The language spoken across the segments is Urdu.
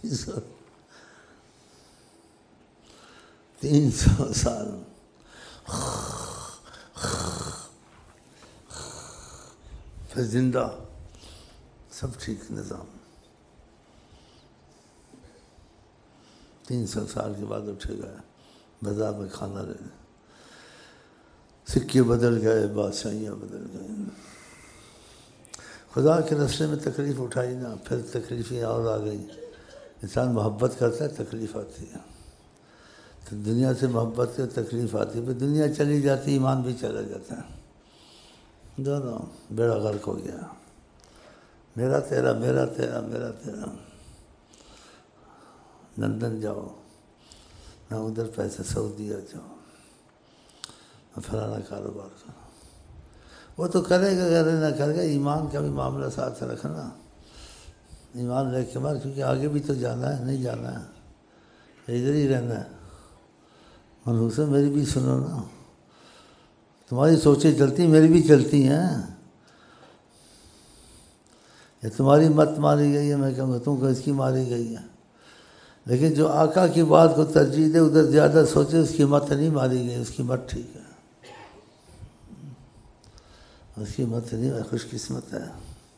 300 سال پھر زندہ، سب ٹھیک نظام۔ 300 سال کے بعد اٹھے گئے، بازار میں کھانا لینے، سکے بدل گئے، بادشاہیاں بدل گئیں۔ خدا کے راستے میں تکلیف اٹھائی نا، پھر تکلیفیں اور آ گئی۔ انسان محبت کرتا ہے، تکلیف آتی ہے، تو دنیا سے محبت سے تکلیف آتی ہے، پھر دنیا چلی جاتی، ایمان بھی چلا جاتا ہے، دونوں بیڑا غرق ہو گیا، میرا تیرا، میرا تیرا، میرا تیرا۔ لندن جاؤ نہ ادھر پیسے، سعودیہ جاؤ، فلانا کاروبار کرو، وہ تو کرے گا، اگر نہ کرے گا، ایمان کا بھی معاملہ ساتھ رکھنا، ایمان رکھ کے بعد، کیونکہ آگے بھی تو جانا ہے، نہیں جانا ہے، ادھر ہی رہنا ہے۔ منحوسہ میری بھی سنو نا، تمہاری سوچیں چلتی، میری بھی چلتی ہیں، یہ تمہاری مت ماری گئی ہے، میں کہوں گا تم کو اس کی ماری گئی ہے، لیکن جو آقا کی بات کو ترجیح دے، ادھر زیادہ سوچے، اس کی مت نہیں ماری گئی، اس کی مت ٹھیک ہے، اس کی مت نہیں، خوش قسمت ہے۔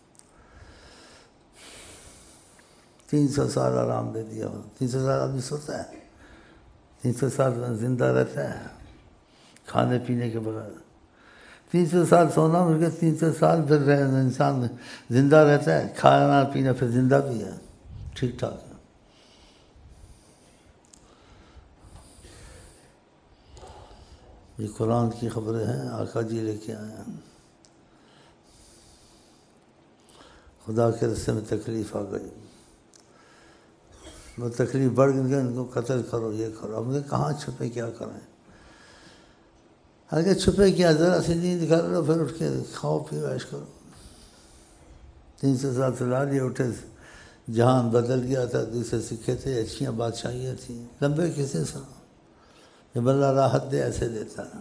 300 سال آرام دے دیا، 300 سال آدمی سوتا ہے، 300 سال زندہ رہتا ہے کھانے پینے کے بغیر، 300 سال سونا مل کے 300 سال پھر انسان زندہ رہتا ہے، کھانا پینا پھر زندہ بھی ہے، ٹھیک ٹھاک ہے۔ یہ قرآن کی خبریں ہیں، آقا جی لے کے آئے ہیں۔ خدا کے راستے میں تکلیف آ گئی، وہ تکلیف بڑھ گئی، ان کو قتل کرو، یہ کرو، ہم نے کہاں چھپے کیا کریں، اگر چھپے کیا، ذرا سی نیند کر لو، پھر اٹھ کے کھاؤ پیو عیش کرو۔ 300 سال سے لالیے اٹھے، جہان بدل گیا تھا، دوسرے سکھے تھے، اچھیاں بادشاہیاں تھیں، لمبے کسے سنو، جب اللہ راحت دے ایسے دیتا ہے،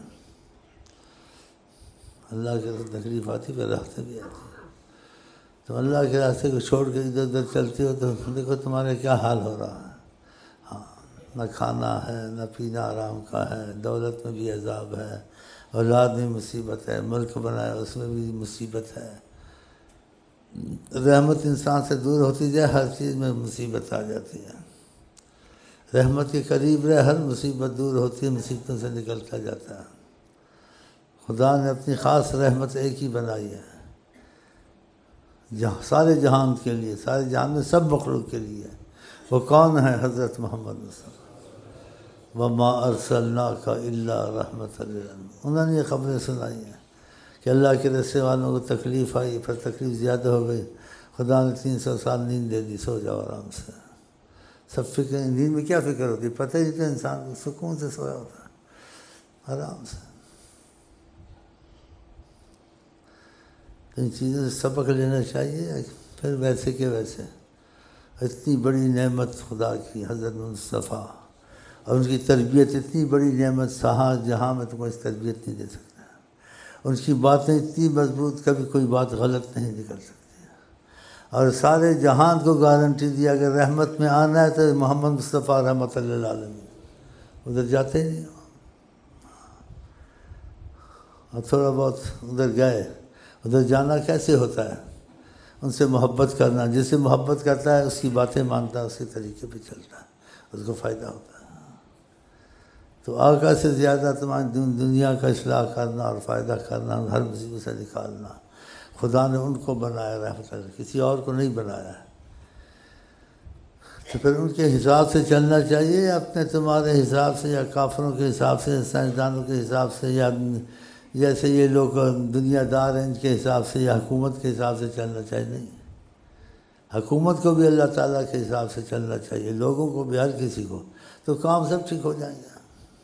اللہ کے تکلیف آتی پھر راحتیں بھی آتی، تو اللہ کے راستے کو چھوڑ کے ادھر ادھر چلتے ہو تو دیکھو تمہارے کیا حال ہو رہا ہے۔ ہاں، نہ کھانا ہے، نہ پینا آرام کا ہے، دولت میں بھی عذاب ہے، اولاد میں مصیبت ہے، ملک بنایا اس میں بھی مصیبت ہے، رحمت انسان سے دور ہوتی جائے، ہر چیز میں مصیبت آ جاتی ہے، رحمت کے قریب رہے، ہر مصیبت دور ہوتی ہے، مصیبتوں سے نکلتا جاتا ہے۔ خدا نے اپنی خاص رحمت ایک ہی بنائی ہے، سارے جہان کے لیے، سارے جہان میں سب مخلوق کے لیے، وہ کون ہے؟ حضرت محمد صلی اللہ علیہ وسلم، وَمَا أَرْسَلْنَاكَ إِلَّا رَحْمَةً لِّلْعَالَمِينَ۔ انہوں نے یہ خبریں سنائی ہیں کہ اللہ کے رستے والوں کو تکلیف آئی، پھر تکلیف زیادہ ہو گئی، خدا نے 300 سال نیند دے دی، سو جاؤ آرام سے، سب فکر، نیند میں کیا فکر ہوتی، پتہ ہی تو انسان کو سکون سے سویا ہوتا ہے، آرام سے۔ ان چیزوں سے سبق لینا چاہیے، پھر ویسے کہ ویسے، اتنی بڑی نعمت خدا کی حضرت مصطفیٰ، اور ان کی تربیت اتنی بڑی نعمت، جہاں میں تم کو اس تربیت نہیں دے سکتا، ان کی باتیں اتنی مضبوط، کبھی کوئی بات غلط نہیں نکل سکتی، اور سارے جہان کو گارنٹی دیا، اگر رحمت میں آنا ہے تو محمد مصطفیٰ رحمت للعالمین، ادھر جاتے ہی نہیں ہو، اور تھوڑا بہت ادھر گئے، ادھر جانا کیسے ہوتا ہے؟ ان سے محبت کرنا، جس سے محبت کرتا ہے اس کی باتیں مانتا ہے، اس کے طریقے پہ چلتا ہے، اس کو فائدہ ہوتا ہے۔ تو آقا سے زیادہ تمہاری دنیا کا اصلاح کرنا اور فائدہ کرنا، ہر مصیبت سے نکالنا، خدا نے ان کو بنایا رحمت اللہ، کسی اور کو نہیں بنایا ہے، تو پھر ان کے حساب سے چلنا چاہیے، یا اپنے تمہارے حساب سے، یا کافروں کے حساب سے، سائنسدانوں کے حساب سے، یا جیسے یہ لوگ دنیا دار ہیں ان کے حساب سے، یا حکومت کے حساب سے چلنا چاہیے؟ نہیں، حکومت کو بھی اللہ تعالیٰ کے حساب سے چلنا چاہیے، لوگوں کو بھی، ہر کسی کو، تو کام سب ٹھیک ہو جائیں گے۔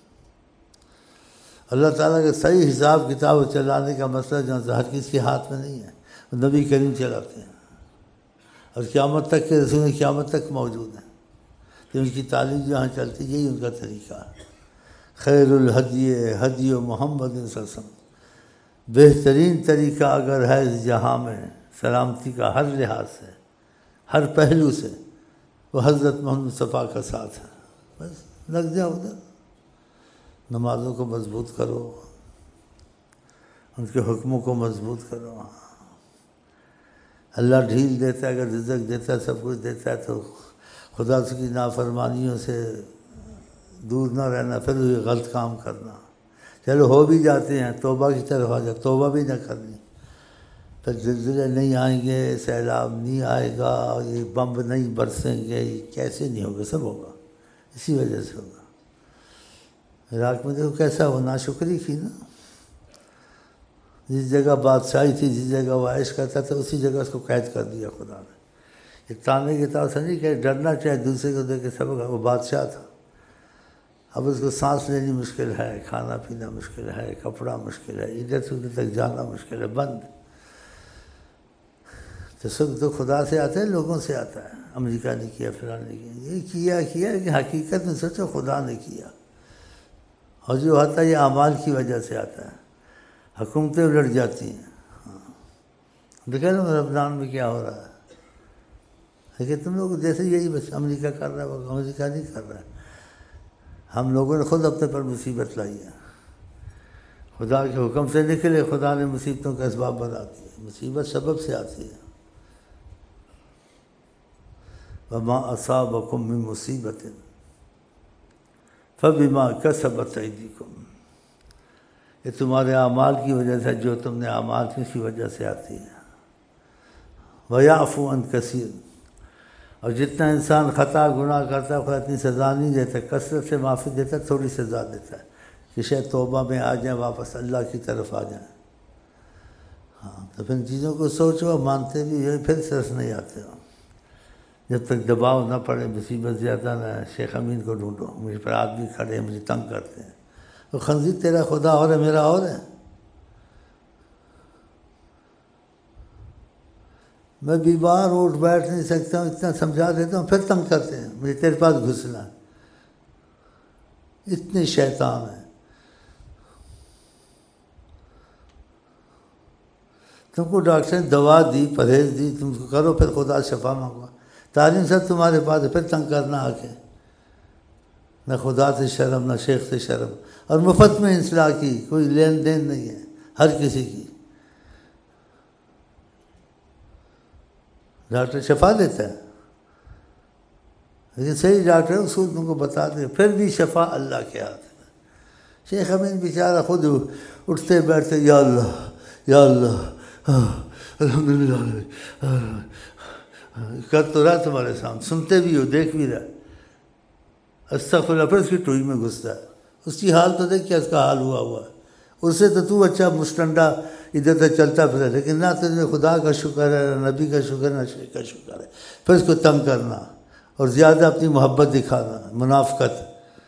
اللہ تعالیٰ کا صحیح حساب کتاب چلانے کا مسئلہ جو ہر کسی کے ہاتھ میں نہیں ہے، نبی کریم چلاتے ہیں، اور قیامت تک کے رسول قیامت تک موجود ہیں، کہ ان کی تعلیم جہاں چلتی، یہی ان کا طریقہ ہے۔ خیر الہدی ہدی محمد صلی اللہ علیہ وسلم، بہترین طریقہ اگر ہے اس جہاں میں سلامتی کا، ہر لحاظ سے، ہر پہلو سے، وہ حضرت محمد مصطفیٰ کا ساتھ ہے، بس لگ جاؤ ادھر، نمازوں کو مضبوط کرو، ان کے حکموں کو مضبوط کرو۔ اللہ ڈھیل دیتا ہے، اگر رزق دیتا ہے، سب کچھ دیتا ہے، تو خدا کی نافرمانیوں سے دور نہ رہنا، پھر وہی غلط کام کرنا۔ چلو ہو بھی جاتے ہیں، توبہ کی طرف آ جاؤ، توبہ بھی نہ کرنی، پھر زلزلے نہیں آئیں گے، سیلاب نہیں آئے گا، یہ بمب نہیں برسیں گے، یہ کیسے نہیں ہوگا؟ سب ہوگا، اسی وجہ سے ہوگا۔ عراق میں دیکھو کیسا وہ ناشکری کی نا، جس جگہ بادشاہی تھی، جس جگہ وہ عیش کرتا تھا، اسی جگہ اس کو قید کر دیا خدا نے۔ یہ تانے کی طرف سے نہیں کہ ڈرنا چاہے دوسرے کو دیکھ کے سبق، وہ بادشاہ تھا، اب اس کو سانس لینی مشکل ہے، کھانا پینا مشکل ہے، کپڑا مشکل ہے، ادھر سے ادھر تک جانا مشکل ہے، بند۔ تو سب تو خدا سے آتا ہے، لوگوں سے آتا ہے۔ امریکہ نے کیا، فلاں نے کیا، یہ کیا کہ حقیقت میں سوچو خدا نے کیا، اور جو آتا ہے یہ اعمال کی وجہ سے آتا ہے۔ حکومتیں الٹ جاتی ہیں، دیکھیں نا لبنان میں کیا ہو رہا ہے، لیکن تم لوگ جیسے یہی بس امریکہ کر رہا ہے، امریکہ نہیں کر رہا ہے، ہم لوگوں نے خود اپنے پر مصیبت لائی ہے، خدا کے حکم سے نکلے، خدا نے مصیبتوں کا اسباب بنا دیا۔ مصیبت سبب سے آتی ہے۔ وما اصابکم من مصیبت فبما کسبت ایدیکم، یہ تمہارے اعمال کی وجہ سے، جو تم نے اعمال کی وجہ سے آتی ہے۔ وَيَعْفُو عَنْ كَثِيرٍ، اور جتنا انسان خطا گناہ کرتا ہے، خدا اتنی سزا نہیں دیتا، کثرت سے معافی دیتا ہے، تھوڑی سزا دیتا ہے کہ شاید توبہ میں آ جائیں، واپس اللہ کی طرف آ جائیں۔ ہاں، تو پھر ان چیزوں کو سوچو، مانتے بھی ہے، پھر سرس نہیں آتے ہو۔ جب تک دباؤ نہ پڑے، مصیبت زیادہ نہ ہے، شیخ امین کو ڈھونڈو، مجھے پر آدمی کھڑے ہیں، مجھے تنگ کرتے ہیں۔ تو خنزیر تیرا خدا اور ہے، میرا اور ہے؟ میں بیمار اٹھ بیٹھ نہیں سکتا ہوں، اتنا سمجھا دیتا ہوں، پھر تنگ کرتے ہیں، مجھے تیرے پاس گھسنا ہے۔ اتنے شیطان ہیں۔ تم کو ڈاکٹر نے دوا دی، پرہیز دی، تم کو کرو، پھر خدا شفا مانگو۔ تعلیم سب تمہارے پاس ہے، پھر تنگ کرنا آ کے، نہ خدا سے شرم، نہ شیخ سے شرم، اور مفت میں اصلاح کی، کوئی لین دین نہیں ہے، ہر کسی کی۔ ڈاکٹر شفا دیتا ہے، لیکن صحیح ڈاکٹر اصول تم کو بتا دے، پھر بھی شفا اللہ کے ہاتھ میں۔ شیخ امین بیچارہ خود اٹھتے بیٹھتے، یا اللہ یا اللہ، الحمدللہ، کر تو رہا تمہارے سامنے، سنتے بھی ہو، دیکھ بھی رہا، استغفر اللہ، پھر اس کی ٹوئی میں گھستا ہے۔ اس کی حال تو دیکھ کیا اس کا حال ہوا ہے، اس سے تو اچھا مستنڈا ادھر ادھر چلتا پھرے، لیکن نہ تجھے خدا کا شکر ہے، نہ نبی کا شکر ہے، نہ شیخ کا شکر ہے۔ پھر اس کو تنگ کرنا اور زیادہ اپنی محبت دکھانا، منافقت۔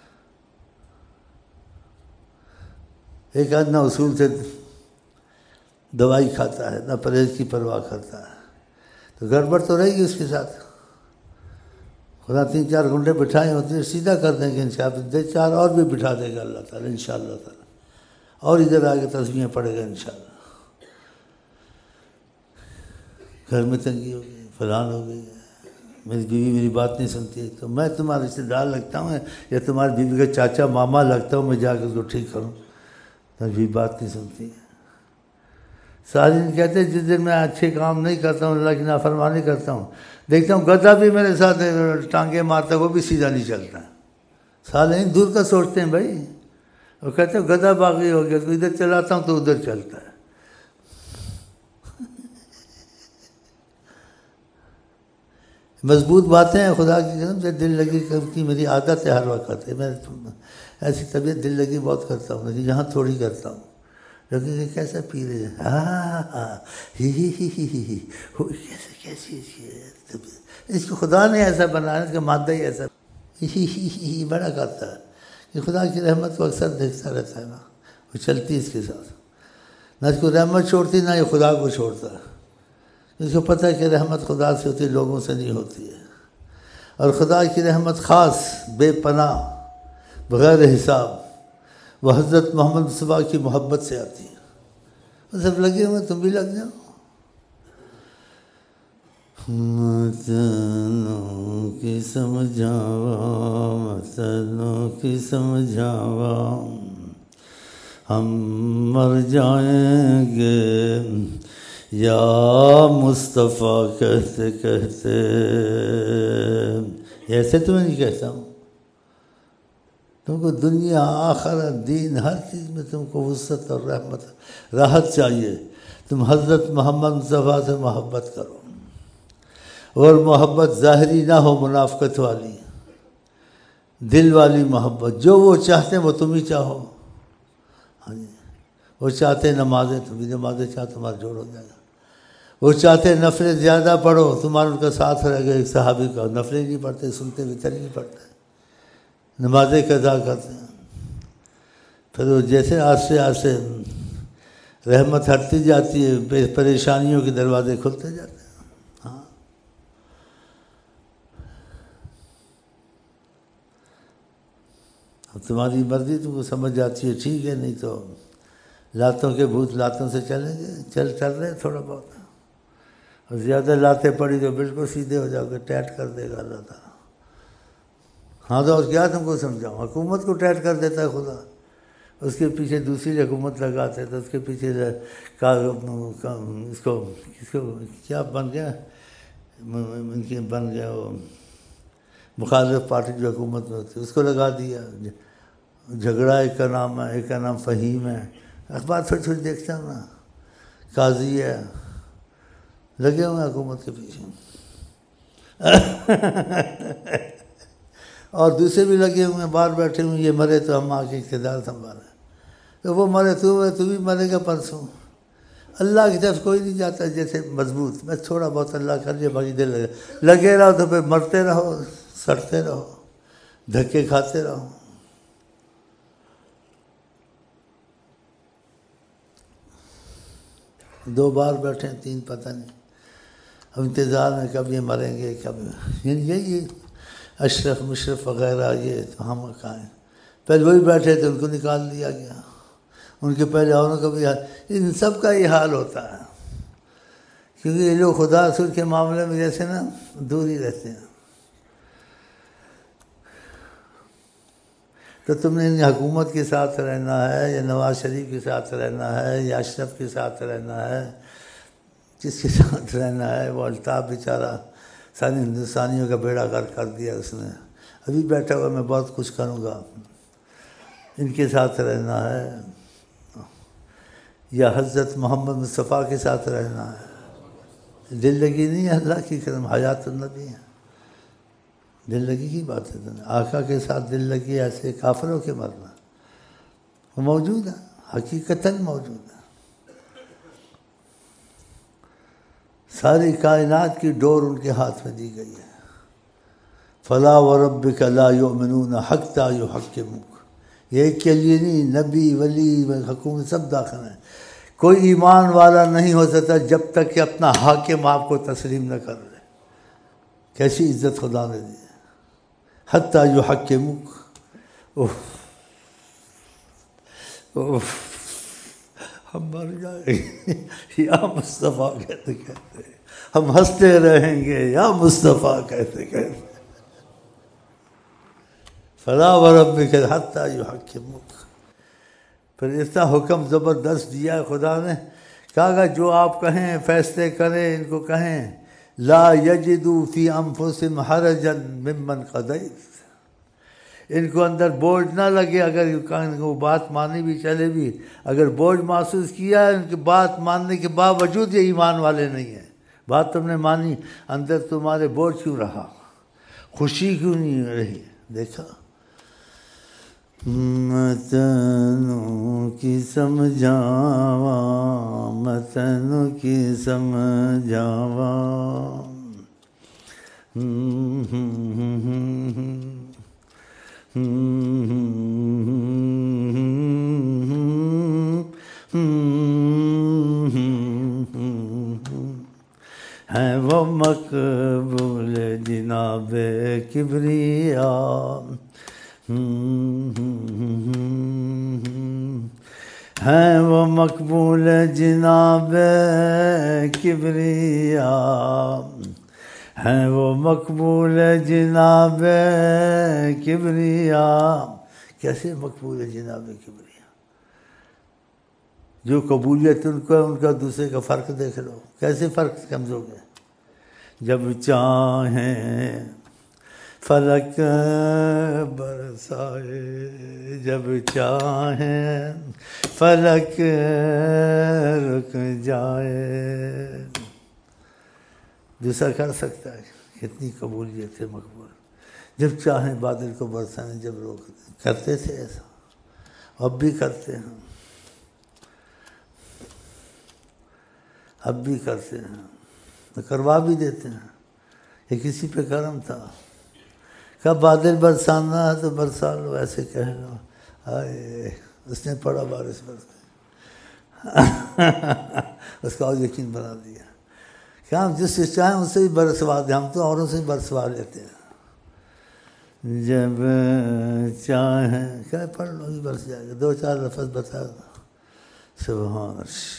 ایک آدمی اصول سے دوائی کھاتا ہے، نہ پرہیز کی پرواہ کرتا ہے، تو گڑبڑ تو رہے گی اس کے ساتھ۔ خدا 3-4 گھنٹے بٹھائے ہوتے ہیں، سیدھا کر دیں گے انشاءاللہ، 4 اور بھی بٹھا دے گا اللہ تعالیٰ انشاءاللہ تعالیٰ، اور ادھر آگے تسبیحیں پڑے گا انشاءاللہ۔ گھر میں تنگی ہو گئی، فلان ہو گئی، میری بیوی میری بات نہیں سنتی، تو میں تمہارا رشتہ دار لگتا ہوں یا تمہاری بیوی کا چاچا ماما لگتا ہوں، میں جا کے اس کو ٹھیک کروں؟ تمہاری بیوی بات نہیں سنتی۔ سارے دن کہتے ہیں جس دن میں اچھے کام نہیں کرتا ہوں، اللہ کی نافرمانی کرتا ہوں، دیکھتا ہوں گدھا بھی میرے ساتھ ٹانگیں مارتا ہے، وہ بھی سیدھا نہیں چلتا۔ صالحین دور کا سوچتے ہیں بھائی، وہ کہتے ہیں گدھا باغی ہو گیا، تو ادھر چلاتا ہوں تو ادھر چلتا ہے۔ مضبوط باتیں ہیں، خدا کی قسم سے دل لگی کی میری عادت ہے، ہر وقت ہے، میں ایسی طبیعت دل لگی بہت کرتا ہوں، لیکن یہاں تھوڑی کرتا ہوں۔ لیکن یہ کیسا پی رہے ہیں، کیسی اس کو خدا نے ایسا بنایا، اس کا مادہ ہی ایسا بڑا کرتا ہے کہ خدا کی رحمت کو اکثر دیکھتا رہتا ہے نا، وہ چلتی اس کے ساتھ، نہ اس کو رحمت چھوڑتی، نہ یہ خدا کو چھوڑتا ہے۔ اس کو پتہ ہے کہ رحمت خدا سے ہوتی ہے، لوگوں سے نہیں ہوتی ہے، اور خدا کی رحمت خاص، بے پناہ، بغیر حساب، وہ حضرت محمد مصطفیٰ کی محبت سے آتی ہے۔ وہ سب لگے ہوئے، تم بھی لگ جاؤ۔ تنوں کی سمجھاواں وطنوں کی سمجھاواں ہم مر جائیں گے یا مصطفیٰ کہتے کہتے. ایسے تو میں نہیں کہتا ہوں، تم کو دنیا آخرت دین ہر چیز میں تم کو وسعت اور رحمت راحت چاہیے. تم حضرت محمد مصطفیٰ سے محبت کرو، اور محبت ظاہری نہ ہو، منافقت والی، دل والی محبت. جو وہ چاہتے ہیں وہ تم ہی چاہو. ہاں جی، وہ چاہتے ہیں نمازیں، تم بھی نمازیں چاہو، تمہارا جوڑ ہو جائے گا. وہ چاہتے ہیں نفلیں زیادہ پڑھو، تمہارا ان کا ساتھ رہے گا. ایک صحابی کا نفلیں نہیں پڑھتے، سنتے وطر نہیں پڑھتے، نمازیں قضا کرتے ہیں. پھر وہ جیسے آہستہ آہستہ رحمت ہٹتی جاتی ہے، پریشانیوں کے دروازے کھلتے جاتے ہیں. ہاں، اب تمہاری مرضی تم کو سمجھ جاتی ہے ٹھیک ہے، نہیں تو لاتوں کے بھوت لاتوں سے چلیں گے. چل رہے تھوڑا بہت، اور زیادہ لاتیں پڑی تو بالکل سیدھے ہو جاؤ گے، ٹائٹ کر دے گا اللہ تعالیٰ. ہاں تو اور کیا تم کو سمجھاؤں، حکومت کو ٹائٹ کر دیتا ہے خدا، اس کے پیچھے دوسری حکومت لگاتے تو اس کے پیچھے اس کو کیا بن گیا، ان کے بن گیا وہ مخالف پارٹی جو حکومت میں ہوتی ہے اس کو لگا دیا. جھگڑا ایک کا نام ہے، ایک کا نام فہیم ہے. اخبار تھوڑی تھوڑی دیکھتا ہوں نا، قاضی ہے، لگے ہوئے ہیں حکومت کے پیچھے. اور دوسرے بھی لگے ہوئے ہیں، باہر بیٹھے ہوئے، یہ مرے تو ہم آگے اقتدار سنبھالیں. تو وہ مرے تو بھی مرے گا پرسوں. اللہ کی طرف کوئی نہیں جاتا جیسے مضبوط. بس تھوڑا بہت اللہ کر لیا، باقی دل لگے رہو تو پھر مرتے رہو، سڑتے رہو، دھکے کھاتے رہو. دو بار بیٹھے، تین پتہ نہیں. اب انتظار میں کب یہ مریں گے، کب یہی اشرف مشرف وغیرہ یہ تو ہم کہاں ہیں. پہلے وہی بیٹھے تھے، ان کو نکال دیا گیا. ان کے پہلے اوروں کا بھی حال، ان سب کا یہ حال ہوتا ہے. کیونکہ یہ لوگ خدا رسول کے معاملے میں جیسے نا دور ہی رہتے ہیں. تو تم نے حکومت کے ساتھ رہنا ہے، یا نواز شریف کے ساتھ رہنا ہے، یا اشرف کے ساتھ رہنا ہے، جس کے ساتھ رہنا ہے. وہ الطاف بیچارہ سارے ہندوستانیوں کا بیڑا غرق کر دیا اس نے. ابھی بیٹھا ہوا میں بہت کچھ کروں گا. ان کے ساتھ رہنا ہے یا حضرت محمد مصطفیٰ کے ساتھ رہنا ہے. دل لگی نہیں ہے، اللہ کی قسم، حیات النبی ہے. دل لگی کی بات ہے. آقا کے ساتھ دل لگی ایسے کافروں کے مرنا، وہ موجود ہے، حقیقتاً موجود ہے. ساری کائنات کی ڈور ان کے ہاتھ میں دی گئی ہے. فلا وربک لا یؤمنون حتی یحکموک. یہ ایک کے لیے نہیں، نبی ولی حکومت سب داخل ہیں. کوئی ایمان والا نہیں ہو سکتا جب تک کہ اپنا حاکم آپ کو تسلیم نہ کر لے. کیسی عزت خدا نے دی ہے. حتی یحکموک. ہم مر جائیں گے یا مصطفیٰ کہتے کہتے، ہم ہنستے رہیں گے یا مصطفیٰ کہتے کہتے. فلا وربک حتی یحکموک. پھر اتنا حکم زبردست دیا ہے خدا نے، کہا جو آپ کہیں فیصلے کریں، ان کو کہیں لا یجدوا فی انفسہم حرجا ممن قضیت. ان کو اندر بوجھ نہ لگے، اگر وہ بات مانی بھی چلے بھی، اگر بوجھ محسوس کیا ہے ان کی بات ماننے کے باوجود یہ ایمان والے نہیں ہیں. بات تم نے مانی، اندر تمہارے بوجھ کیوں رہا، خوشی کیوں نہیں رہی. دیکھا متنوں کی سمجھاواں، متنوں کی سمجھاواں. ہے وہ مقبول جناب کبریا، ہے وہ مقبول جناب کبریا، ہیں وہ مقبول جناب کبریا. کیسے مقبول جناب کبریا؟ جو قبولیت ان کو ہے ان کا دوسرے کا فرق دیکھ لو. کیسے فرق سمجھو گے؟ جب چاہیں فلک برسائے، جب چاہیں فلک رک جائے. دوسرا کر سکتا ہے؟ کتنی قبولیت ہے مقبول. جب چاہیں بادل کو برسائیں، جب روک دیں. کرتے تھے ایسا، اب بھی کرتے ہیں، اب بھی کرتے ہیں، تو کروا بھی دیتے ہیں. یہ کسی پہ کرم تھا، کہا بادل برسانا ہے تو برسا لو، ایسے کہہ لو. آئے اس نے پڑھا بارش برس گئی، اس کا اور یقین بنا دیا کہ ہم جس سے چاہیں ان سے بھی برسوا دیں. ہم تو اوروں سے بھی برسوا لیتے ہیں. جب چاہیں کیا پڑھ لو ہی برس جائے گا. 2-4 لفظ بتا دو. سبحان اللہ.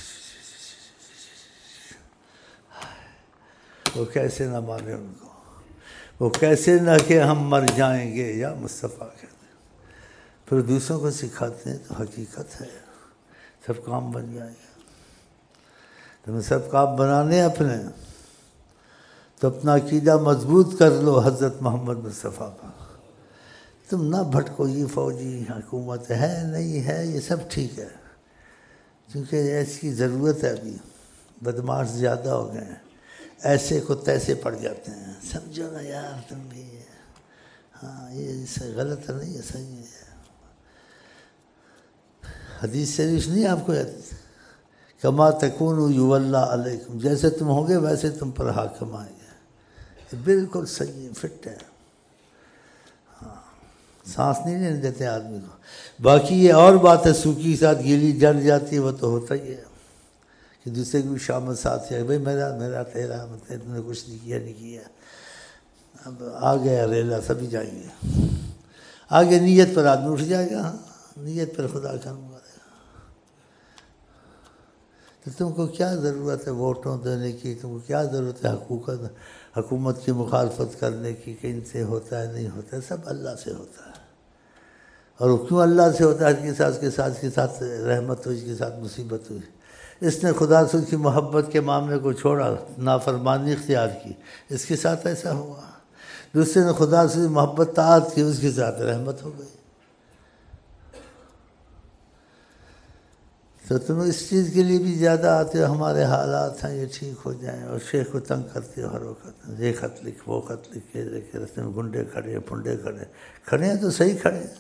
وہ کیسے نہ مانے ان کو، وہ کیسے نہ کہ ہم مر جائیں گے یا مصطفیٰ کہتے ہیں. پھر دوسروں کو سکھاتے ہیں تو حقیقت ہے سب کام بن جائے گا. تمہیں سب کام بنانے اپنے تو اپنا عقیدہ مضبوط کر لو حضرت محمد مصطفیٰ کا. تم نہ بھٹکو یہ فوجی حکومت ہے نہیں ہے یہ سب ٹھیک ہے، کیونکہ اس کی ضرورت ہے. ابھی بدماش زیادہ ہو گئے ہیں، ایسے کو تیسے پڑ جاتے ہیں. سمجھو نا یار تم بھی، ہاں یہ غلط نہیں ہے، صحیح ہے. حدیث شریف نہیں آپ کو یاد؟ کما تکونوا یولی علیکم، جیسے تم ہوگے ویسے تم پر حاکم آئیں گے. بالکل صحیح فٹ ہے. ہاں سانس نہیں لینے دیتے آدمی کو. باقی یہ اور بات ہے سوکھی کے ساتھ گیلی جل جاتی ہے، وہ تو ہوتا ہی ہے کہ دوسرے کی بھی شامل ساتھ ہے. بھائی میرا تیرا مطلب تم نے کچھ نہیں کیا. اب آ گیا ریلا سبھی جائیں گے. آگے نیت پر آدمی اٹھ جائے گا. ہاں نیت پر خدا کا نام کرے گا. تو تم کو کیا ضرورت ہے ووٹوں دینے کی؟ تم کو کیا ضرورت ہے حکومت کی مخالفت کرنے کی کہ ان سے ہوتا ہے نہیں ہوتا ہے؟ سب اللہ سے ہوتا ہے. اور کیوں اللہ سے ہوتا ہے؟ اس کے ساتھ رحمت ہوئی، اس کے ساتھ مصیبت ہوئی. اس نے خدا سے کی محبت کے معاملے کو چھوڑا، نافرمانی اختیار کی، اس کے ساتھ ایسا ہوا. دوسرے نے خدا سے محبت طاعت کی، اس کے ساتھ رحمت ہو گئی. تو تم اس چیز کے لیے بھی زیادہ آتے ہو ہمارے حالات ہیں یہ ٹھیک ہو جائیں، اور شیخ کو تنگ کرتے ہو ہر وقت. یہ خط لکھ وہ خط لکھ کے دیکھے رستے میں گنڈے کھڑے پھنڈے کھڑے ہیں تو صحیح کھڑے ہیں.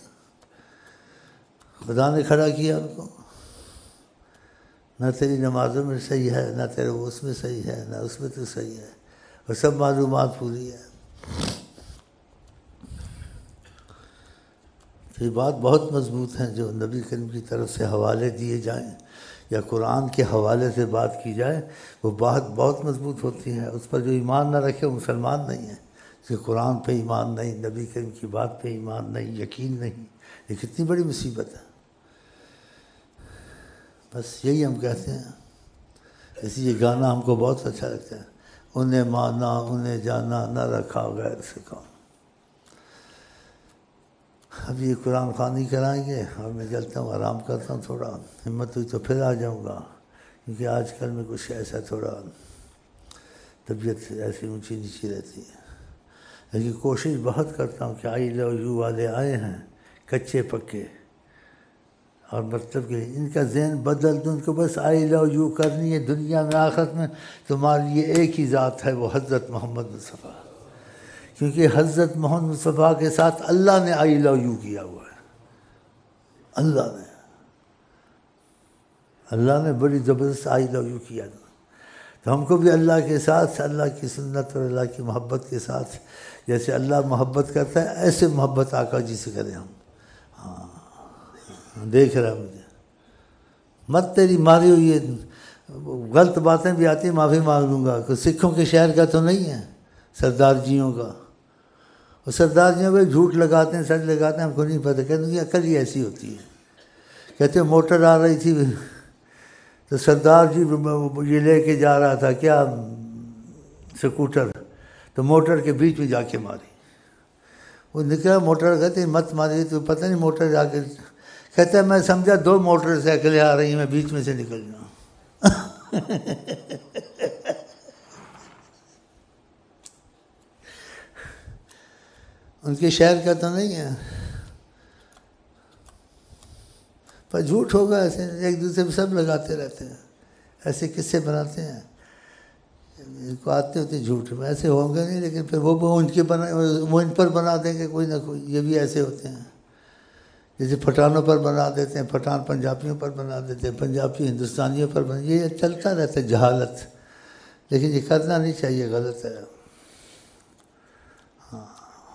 خدا نے کھڑا کیا ان کو. نہ تیری نمازوں میں صحیح ہے، نہ تیرے اس میں صحیح ہے، نہ اس میں تو صحیح ہے، اور سب معلومات پوری ہے. یہ بات بہت مضبوط ہے. جو نبی کریم کی طرف سے حوالے دیے جائیں یا قرآن کے حوالے سے بات کی جائے وہ بات بہت مضبوط ہوتی ہے. اس پر جو ایمان نہ رکھے وہ مسلمان نہیں ہے. کہ قرآن پہ ایمان نہیں، نبی کریم کی بات پہ ایمان نہیں، یقین نہیں. یہ کتنی بڑی مصیبت ہے. بس یہی ہم کہتے ہیں. اسی یہ گانا ہم کو بہت اچھا لگتا ہے. انہیں مانا انہیں جانا نہ رکھا غیر سے کام. اب یہ قرآن خوانی کرائیں گے اور میں چلتا ہوں آرام کرتا ہوں. تھوڑا ہمت ہوئی تو پھر آ جاؤں گا، کیونکہ آج کل میں کچھ ایسا تھوڑا طبیعت ایسی اونچی نیچی رہتی ہے. لیکن کوشش بہت کرتا ہوں کہ آئی لو یو والے آئے ہیں کچے پکے، اور مطلب کہ ان کا ذہن بدل دو. ان کو بس آئی لو یو کرنی ہے. دنیا میں آخرت میں تمہارے لیے ایک ہی ذات ہے، وہ حضرت محمد مصطفیٰ. کیونکہ حضرت محمد مصطفیٰ کے ساتھ اللہ نے آئی لو یو کیا ہوا ہے. اللہ نے بڑی زبردست آئی لو یو کیا. تو ہم کو بھی اللہ کے ساتھ، اللہ کی سنت اور اللہ کی محبت کے ساتھ جیسے اللہ محبت کرتا ہے ایسے محبت آقا جی سے کریں ہم. ہاں دیکھ رہا مجھے مت تیری ماری ہوئی ہے غلط باتیں بھی آتی ہیں، معافی مانگ لوں گا. کہ سکھوں کے شہر کا تو نہیں ہے، سردار جیوں کا. اور سردار جیوں پہ جھوٹ لگاتے ہیں، سچ لگاتے ہیں. ہم کو نہیں پتہ. کہتے ہیں عقل ہی ایسی ہوتی ہے. کہتے ہیں موٹر آ رہی تھی تو سردار جی یہ لے کے جا رہا تھا کیا سکوٹر، تو موٹر کے بیچ میں جا کے ماری. وہ نکلا موٹر، کہتے مت ماری، تو پتہ نہیں موٹر جا کے کہتا ہے میں سمجھا 2 موٹر سائیکلیں آ رہی ہیں، میں بیچ میں سے نکل جاؤں. ان کے شہر کا تو نہیں ہے، پر جھوٹ ہوگا ایسے، ایک دوسرے پہ سب لگاتے رہتے ہیں، ایسے قصے بناتے ہیں. ان کو آتے ہوتے جھوٹ میں ایسے ہوں گے نہیں، لیکن پھر وہ ان پر بنا دیں گے کوئی نہ کوئی. یہ بھی ایسے ہوتے ہیں، جیسے پٹھانوں پر بنا دیتے ہیں، پٹھان پنجابیوں پر بنا دیتے ہیں، پنجابی ہندوستانیوں پر بنا، یہ چلتا رہتا ہے جہالت. لیکن یہ کرنا نہیں چاہیے، غلط ہے. ہاں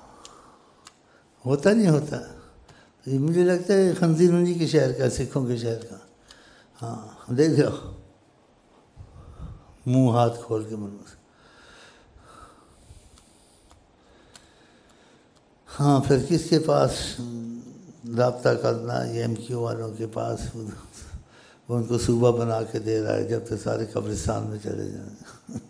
ہوتا نہیں ہوتا. یہ مجھے لگتا ہے خنزیر انہیں کے شہر کا، سکھوں کے شہر کا. ہاں دیکھ لو، منہ ہاتھ کھول کے منہ سے. ہاں پھر کس کے پاس رابطہ کرنا؟ یہ ایم کیو والوں کے پاس. وہ ان کو صوبہ بنا کے دے رہا ہے، جب تک سارے قبرستان میں چلے جائیں.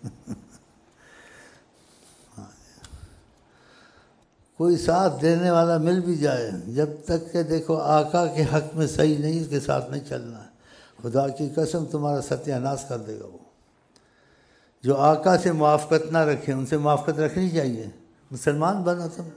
کوئی ساتھ دینے والا مل بھی جائے، جب تک کہ دیکھو آقا کے حق میں صحیح نہیں، اس کے ساتھ نہیں چلنا ہے. خدا کی قسم تمہارا ستیہ ناش کر دے گا. وہ جو آقا سے موافقت نہ رکھیں، ان سے موافقت رکھنی چاہیے. مسلمان بنو تم،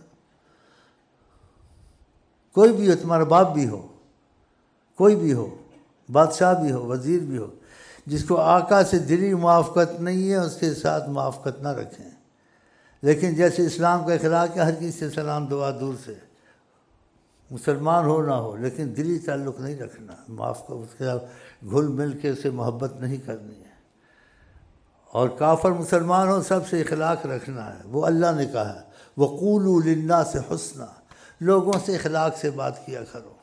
کوئی بھی ہو، تمہارا باپ بھی ہو، کوئی بھی ہو، بادشاہ بھی ہو، وزیر بھی ہو، جس کو آقا سے دلی موافقت نہیں ہے اس کے ساتھ موافقت نہ رکھیں. لیکن جیسے اسلام کا اخلاق ہے، ہر کسی سے سلام دعا دور سے، مسلمان ہو نہ ہو، لیکن دلی تعلق نہیں رکھنا. معاف کو اس کے ساتھ گھل مل کے اسے محبت نہیں کرنی ہے. اور کافر مسلمان ہو، سب سے اخلاق رکھنا ہے. وہ اللہ نے کہا ہے وَقُولُوا لِلنَّاسِ حُسْنًا، لوگوں سے اخلاق سے بات کیا کرو.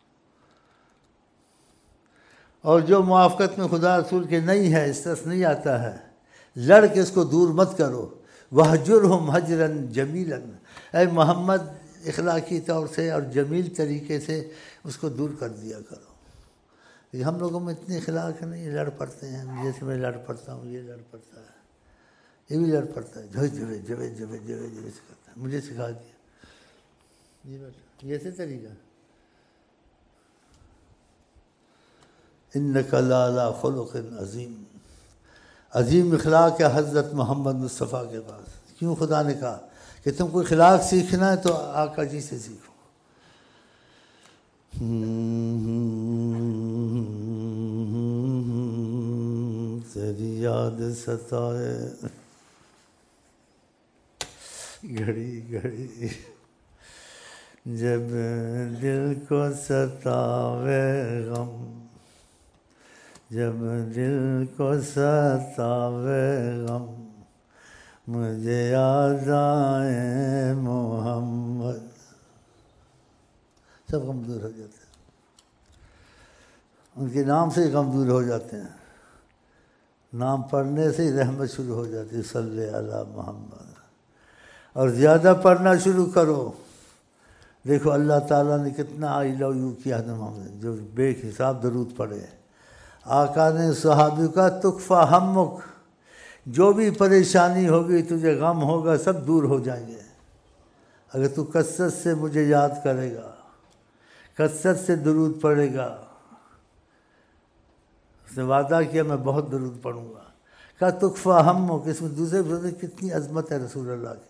اور جو موافقت میں خدا رسول کے نہیں ہے، اس طرح نہیں آتا ہے، لڑ کے اس کو دور مت کرو. وَهْجُرْهُمْ هَجْرًا جَمِيلًا، اے محمد اخلاقی طور سے اور جمیل طریقے سے اس کو دور کر دیا کرو. ہم لوگوں میں اتنے اخلاق نہیں، لڑ پڑتے ہیں. جیسے میں لڑ پڑتا ہوں، یہ لڑ پڑتا ہے، یہ بھی لڑ پڑتا ہے، جوے سے کرتا ہے. مجھے سکھا دیا یہ ایسے طریقہ. اِنَّكَ لَعَلَىٰ خُلُقٍ عَظِيمٍ، عظیم اخلاق ہے حضرت محمد مصطفیٰ کے پاس. کیوں خدا نے کہا کہ تم کو اخلاق سیکھنا ہے تو آقا جی سے سیکھو. تیری یاد ستائے گھڑی گھڑی، جب دل کو ستاوے غم، جب دل کو ستاوے غم، مجھے یاد آئے محمد. سب غم دور ہو جاتے ہیں، ان کے نام سے ہی غم دور ہو جاتے ہیں. نام پڑھنے سے ہی رحمت شروع ہو جاتی ہے. صلی علی محمد. اور زیادہ پڑھنا شروع کرو. دیکھو اللہ تعالیٰ نے کتنا آئی لو یو کیا محمد، جو بے حساب درود پڑھے. آقا نے صحابی کا تکفہ ہمک، جو بھی پریشانی ہوگی، تجھے غم ہوگا، سب دور ہو جائیں گے اگر تو کثرت سے مجھے یاد کرے گا، کثرت سے درود پڑھے گا. اس نے وعدہ کیا میں بہت درود پڑھوں گا. کہا تکفہ ہمک، اس میں دوسرے بندے کتنی عظمت ہے رسول اللہ کی،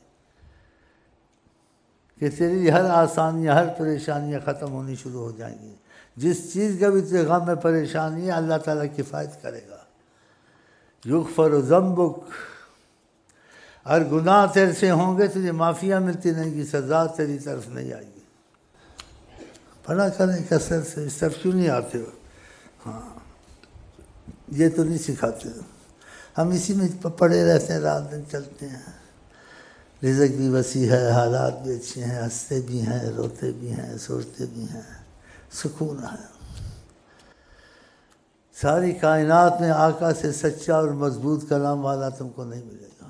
کہ تیری ہر آسانیاں، ہر پریشانیاں ختم ہونی شروع ہو جائیں گی. جس چیز کا بھی تجھے غم ہے، پریشانی ہے، اللہ تعالیٰ کفایت کرے گا. یغفر ذنبک، اور گناہ تیرے سے ہوں گے، تجھے معافیاں ملتی نہیں گی، سزا تیری طرف نہیں آئے گی. پڑھا کریں کثرت سے. اس طرف کیوں نہیں آتے ہو؟ ہاں یہ تو نہیں سکھاتے. ہم اسی میں پڑے رہتے ہیں، رات دن چلتے ہیں. رزق بھی وسیع ہے، حالات بھی اچھے ہیں، ہنستے بھی ہیں، روتے بھی ہیں، سوچتے بھی ہیں، سکون ہے. ساری کائنات میں آقا سے سچا اور مضبوط کلام والا تم کو نہیں ملے گا.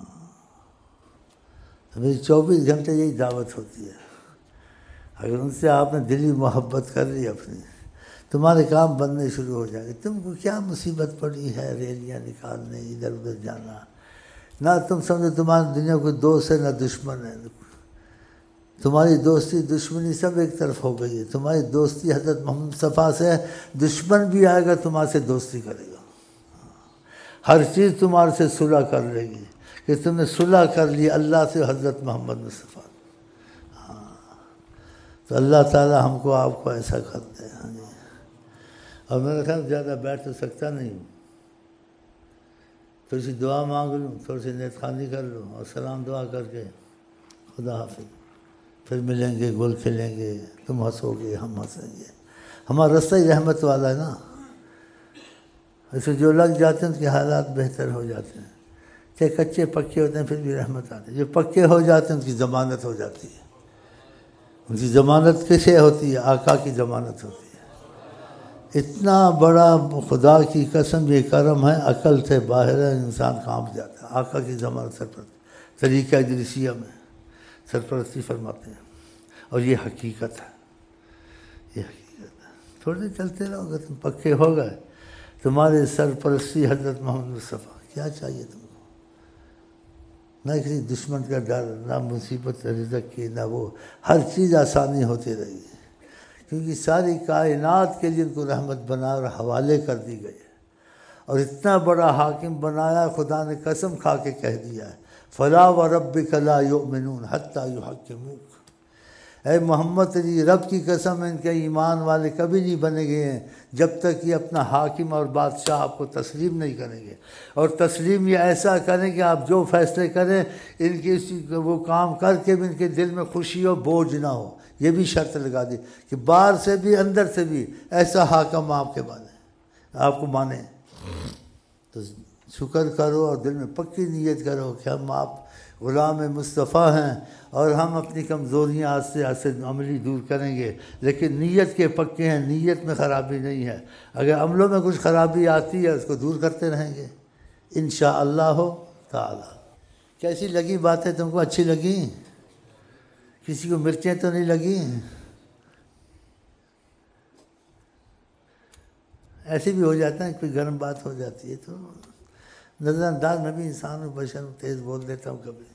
میری 24 گھنٹے یہی دعوت ہوتی ہے. اگر ان سے آپ نے دلی محبت کر لی اپنی، تمہارے کام بننے شروع ہو جائیں گے. تم کو کیا مصیبت پڑی ہے ریلیاں نکالنے، ادھر ادھر جانا؟ نہ تم سمجھو تمہاری دنیا کوئی دوست ہے نہ دشمن ہے، تمہاری دوستی دشمنی سب ایک طرف ہو گئی ہے۔ تمہاری دوستی حضرت محمد مصطفیٰ سے، دشمن بھی آئے گا تمہارے سے دوستی کرے گا، ہر چیز تمہارے سے صلح کر لے گی کہ تم نے صلح کر لی اللہ سے، حضرت محمد مصطفیٰ۔ تو اللہ تعالیٰ ہم کو آپ کو ایسا کرتے ہیں۔ اور میرا خیال زیادہ بیٹھ تو سکتا نہیں ہوں، تھوڑی سی دعا مانگ لوں، تھوڑی سی نیت خوانی کر لوں اور سلام دعا کر کے خدا حافظ، پھر ملیں گے، گل کھلیں گے، تم ہنسو گے ہم ہنسیں گے۔ ہمارا رستہ ہی رحمت والا ہے نا، ایسے جو لگ جاتے ہیں ان کے حالات بہتر ہو جاتے ہیں، چاہے کچے پکے ہوتے ہیں پھر بھی رحمت آتی ہے۔ جو پکے ہو جاتے ہیں ان کی ضمانت ہو جاتی ہے۔ ان کی ضمانت کیسے ہوتی ہے؟ آقا کی ضمانت ہوتی ہے۔ اتنا بڑا خدا کی قسم یہ کرم ہے، عقل سے باہر ہے، انسان کانپ جاتا ہے۔ آقا کی ضمانت سرپرستی، طریقہ ادریسیہ میں سرپرستی فرماتے ہیں، اور یہ حقیقت ہے، یہ حقیقت ہے۔ تھوڑے چلتے رہو، اگر تم پکے ہو گئے، تمہارے سرپرستی حضرت محمد مصطفیٰ، کیا چاہیے تم کو؟ نہ کسی دشمن کا ڈر، نہ مصیبت رزق کی، نہ وہ، ہر چیز آسانی ہوتی رہی ہے، کیونکہ ساری کائنات کے لیے ان کو رحمت بنا اور حوالے کر دی گئی ہے، اور اتنا بڑا حاکم بنایا، خدا نے قسم کھا کے کہہ دیا ہے فَلَا وَرَبِّكَ لَا يُؤْمِنُونَ حَتَّى يُحَكِّمُوكَ۔ اے محمد تیری رب کی قسم، ان کے ایمان والے کبھی نہیں بنے گئے ہیں جب تک یہ اپنا حاکم اور بادشاہ آپ کو تسلیم نہیں کریں گے، اور تسلیم یہ ایسا کریں کہ آپ جو فیصلے کریں ان کی وہ کام کر کے بھی ان کے دل میں خوشی ہو، بوجھ نہ ہو۔ یہ بھی شرط لگا دی کہ باہر سے بھی اندر سے بھی ایسا حاکم آپ کے بنے، آپ کو مانے۔ تو شکر کرو اور دل میں پکی نیت کرو کہ ہم آپ غلام مصطفیٰ ہیں، اور ہم اپنی کمزوریاں آہستہ آہستہ عملی دور کریں گے، لیکن نیت کے پکے ہیں، نیت میں خرابی نہیں ہے۔ اگر عملوں میں کچھ خرابی آتی ہے اس کو دور کرتے رہیں گے انشاءاللہ تعالی۔ کیسی لگی باتیں تم کو؟ اچھی لگی؟ کسی کو مرچیں تو نہیں لگی؟ ایسے بھی ہو جاتا ہے، کوئی گرم بات ہو جاتی ہے تو نظر انداز میں بھی انسان بشر تیز بول دیتا ہوں کبھی۔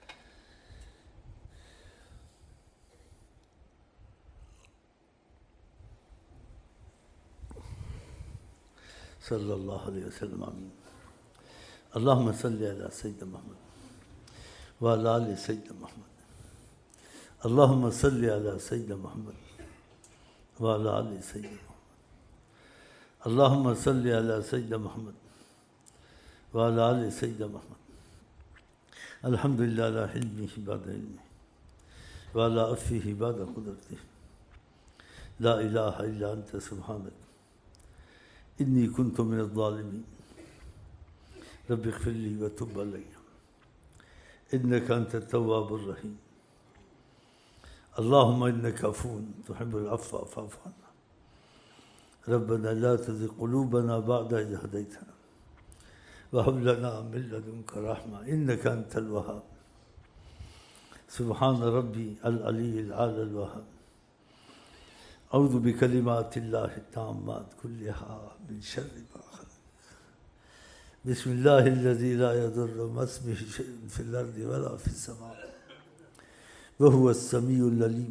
صلی اللہ علیہ وسلم آمین۔ اللہم صلی علی سیدنا محمد وعلی آل سیدنا محمد۔ اللہم صلی علی سیدنا محمد وعلی آل سیدنا محمد۔ اللہم صلی علی سیدنا محمد وعلی آل سیدنا محمد۔ الحمدللہ علی حلمہ بعد علمہ وعلی عفوہ بعد قدرتہ، لا الہ الا انت سبحانک انی کنت من الظالمین، رب اغفر لی وتب علی انک انت التواب الرحیم۔ اللہم انک عفو تحب العفو فاعف عنا، ربنا لا تزغ قلوبنا بعد اذ ہدیتنا وہب لنا من لدنک رحمہ انک انت الوہاب۔ سبحان ربی العلی العلی الوہاب۔ اعوذ بکلمات اللہ التامات کلها من شر ما خلق۔ بسم اللہ الذی لا یضر مع اسمہ شیء فی الارض ولا فی السماء وہو السمیع العلیم۔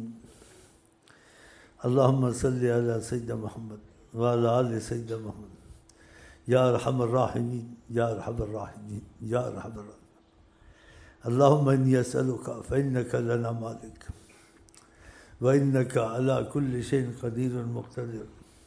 اللہم صلی علی سیدنا محمد وعلی آل سیدنا محمد، یا ارحم الراحمین یا ارحم الراحمین یا ارحم الراحمین۔ اللہم انی اسألک فإنک لنا مالک وإنك على كل شيء قدير مقتدر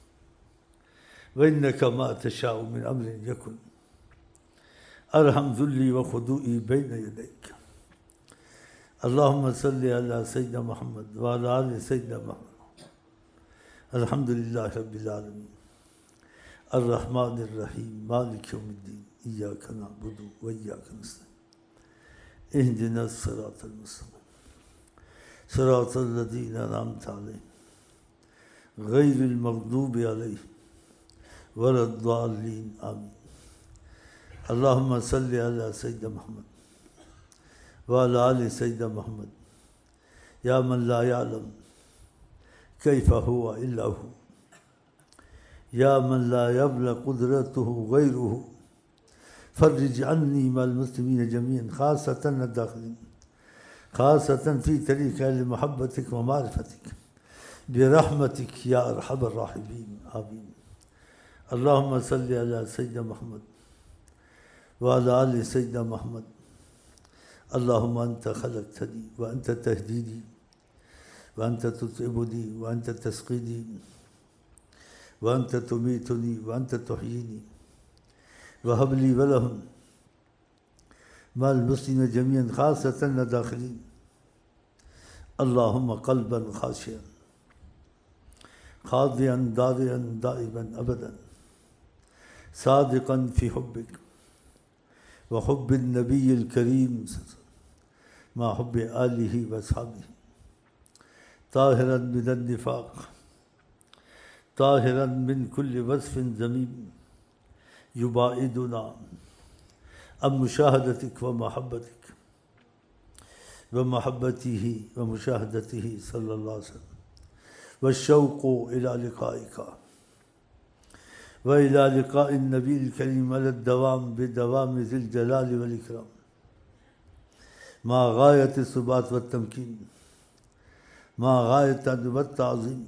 وإنك ما تشاء من أمر يكن أرحم ذلي وخضوعي بين يديك۔ اللهم صل على سيدنا محمد وعلى آل سيدنا محمد۔ الحمد لله رب العالمين الرحمن الرحيم مالك يوم الدين إياك نعبد وإياك نستعين اهدنا الصراط المستقيم صراط الذین انعمت علیہم غیر المغضوب علیہم ولا الضالین آمین۔ اللہم صلی علی سیدنا محمد وعلی آل سیدنا محمد، یا من لا یعلم کیف هو الا هو، یا من لا یبلغ قدرته غیره، فرج عني مع المسلمين جميعا خاصة الداخلين، خاصة في طريق أهل محبتك ومعرفتك برحمتك يا أرحم الراحمين آمين. اللهم صل على سيدنا محمد وعلى آل سيدنا محمد. اللهم أنت خلقتني وأنت تهديني وأنت تطعمني وأنت تسقيني وأنت تميتني وأنت تحييني، وهب لي ولهم مع المسلمين جميعا خاصة الداخلين اللهم قلبا خاشعا خاضعا دارعا دائما أبدا صادقا في حبك وحب النبي الكريم مع حب آله وأصحابه، طاهرا من النفاق طاهرا من كل وصف ذميم يباعدنا عن مشاهدتك ومحبتك ومحبته ومشاهدته صلى الله عليه وسلم، والشوق إلى لقائك وإلى لقاء النبي الكريم على الدوام بدوام ذي الجلال والإكرام مع غاية الثبات والتمكين مع غاية والتعظيم،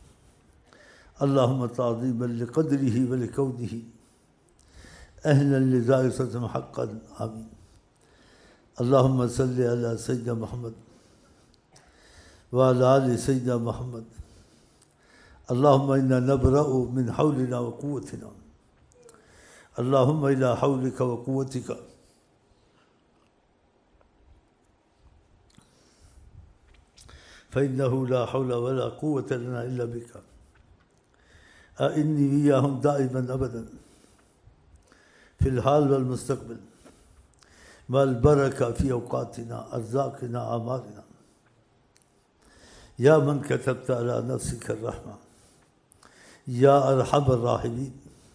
اللهم تعظيما لقدره ولكونه أهلا لذلك حقا آمين. اللهم صل على سيدنا محمد وعلى آل سيدنا محمد. اللهم إنا نبرأ من حولنا وقوتنا، اللهم إلى حولك وقوتك فإنه لا حول ولا قوة لنا إلا بك. أعني إياهم دائما أبدا في الحال والمستقبل مع البركة في أوقاتنا أرزاقنا أعمالنا، يا من كتبت على نفسك الرحمة يا أرحم الراحمين.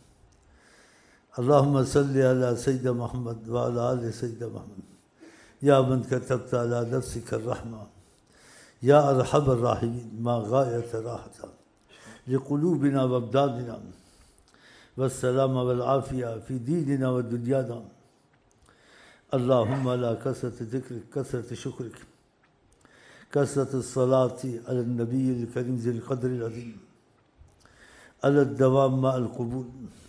اللهم صل على سيدنا محمد وعلى آل سيدنا محمد، يا من كتبت على نفسك الرحمة يا أرحم الراحمين، مع غاية راحة لقلوبنا وأبداننا والسلام والعافية في ديننا ودنيانا. اللهم على كثرة ذكرك كثرة شكرك كثرة الصلاة على النبي الكريم ذي القدر العظيم على الدوام مع القبول.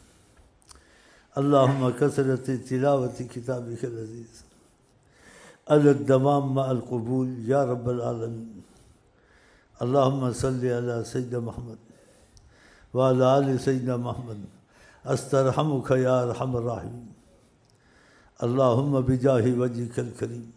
اللهم كثرة تلاوة كتابك العزيز على الدوام مع القبول يا رب العالمين. اللهم صل على سيدنا محمد وعلى آل سيدنا محمد، أسترحمك يا أرحم الراحمين. اللهم بجاه وجهك الكريم،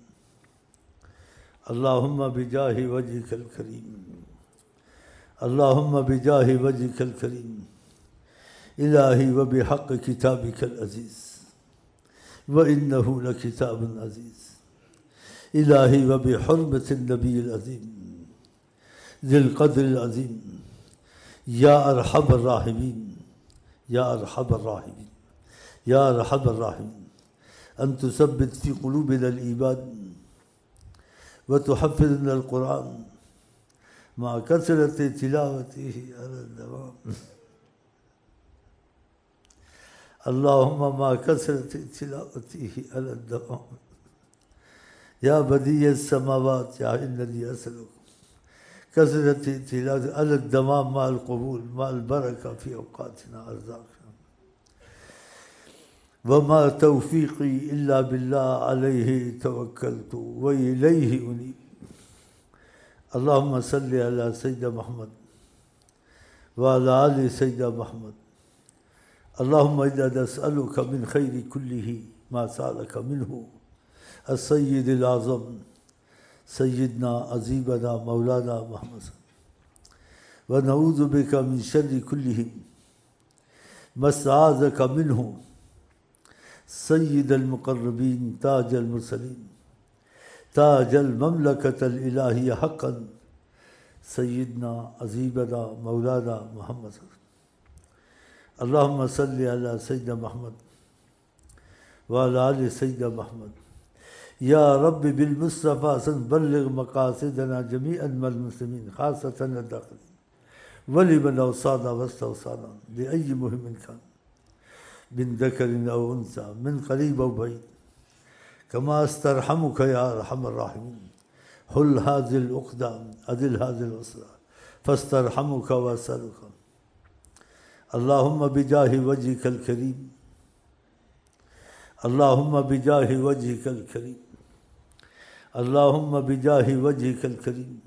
اللهم بجاه وجهك الكريم، اللهم بجاه وجهك الكريم إلهي وبحق كتابك العزيز، وإنه لكتاب عزيز، إلهي وبحرمة النبي العظيم ذي القدر العظيم يا أرحم الراحمين يا أرحم الراحمين يا أرحم الراحمين، أن تثبت في قلوبنا الإيمان وتحفظنا القرآن مع كثرة تلاوته على الدوام. اللهم مع كثرة تلاوته على الدوام يا بديع السماوات يا إنني أسألك كثرة تلاوته على الدوام مع القبول مع البركة في أوقاتنا أرزاقنا. وما توفيقي إلا بالله عليه توكلت وإليه أنيب. اللهم صل على سيدنا محمد وعلى آل سيدنا محمد. اللهم إنا نسألك من خير كله ما سألك منه السيد الأعظم سيدنا عزيزنا مولانا محمد، ونعوذ بك من شر كله ما استعاذك منه سيد المقربين تاج المرسلين تاج المملكة الإلهية حقا سيدنا عزيزنا مولانا محمد. اللهم صل على سيدنا محمد وعلى آل سيدنا محمد. يا رب بالمصطفى بلغ مقاصدنا جميعا من المسلمين خاصة الداخلين ولمن أوصانا واستوصانا بأي مهم كان من ذكر أو أنثى من قريب أو بعيد كما استرحمك يا أرحم الراحمين. حل هذه العقدة أذل هذه الأسرة فاسترحمك وأسألك اللهم بجاه وجهك الكريم، اللهم بجاه وجهك الكريم، اللهم بجاه وجهك الكريم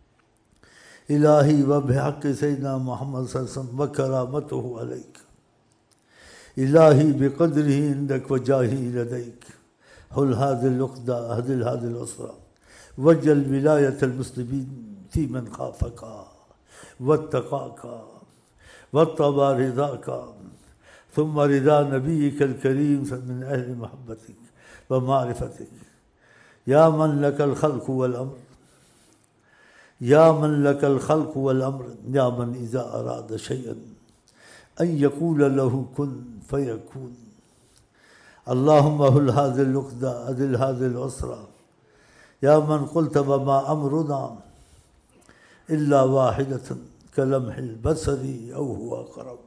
إلهي وبحق سيدنا محمد صلى الله عليه وسلم وكرامته عليك إلهي بقدره عندك وجاهه لديك. حل هذه العقدة أذل هذه الأسرة وجل ولاية المسلمين في من خافك واتقاك واتبع رضاك ثم رضا نبيك الكريم من أهل محبتك ومعرفتك. يا من لك الخلق والأمر، يا من لك الخلق والأمر، يا من إذا أراد شيئا أن يقول له كن فيكون. اللهم هل هذه العقدة أذل هذه الأسرة يا من قلت وما أمرنا إلا واحدة كلمح البصر أو هو أقرب،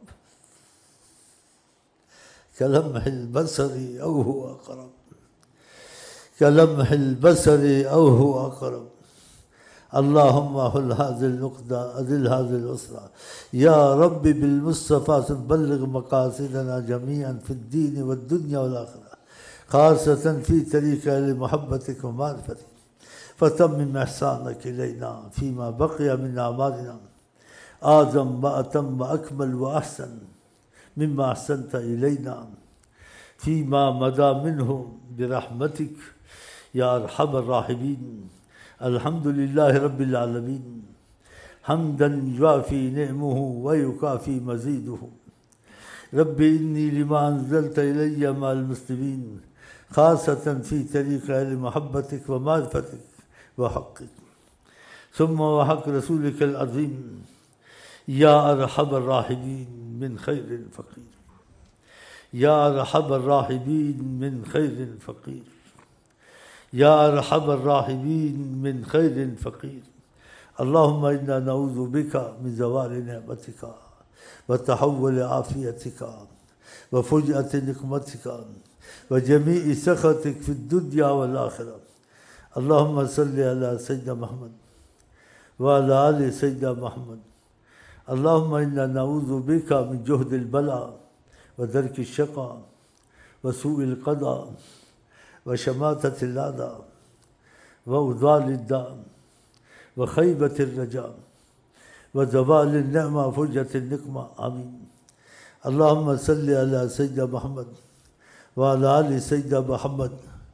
كلمح البصر أو هو أقرب، كلمح البصر أو هو أقرب. اللهم هل هذه العقدة أذل هذه الأسرة يا رب بالمصطفى بلغ مقاصدنا جميعا في الدين والدنيا والآخرة خاصة في طريق لمحبتك ومعرفتك. فتمم إحسانك إلينا فيما بقي من أعمالنا أعظم وأتم وأكمل وأحسن مما أحسنت إلينا فيما مضى منه برحمتك يا أرحم الراحمين. الحمد لله رب العالمين حمدا يوافي نعمه ويكافي مزيده. ربي إني لما أنزلت إلي مع المسلمين خاصة في طريق أهل محبتك ومعرفتك وحقك ثم وحق رسولك العظيم يا أرحم الراحمين من خير الفقير، يا أرحم الراحمين من خير الفقير، يا أرحم الراحمين من خير الفقير. اللهم إنا نعوذ بك من زوال نعمتك وتحول عافيتك وفجأة نقمتك وجميع سخطك في الدنيا والآخرة. اللهم صل على سيدنا محمد وعلى آل سيدنا محمد. اللهم إنا نعوذ بك من جهد البلاء ودرك الشقاء وسوء القضاء وشماتة الأعداء وأوضال الداء وخيبة الرجاء وزوال النعمة وفجأة النقمة. آمين. اللهم صل على سيدنا محمد وعلى آل سيدنا محمد.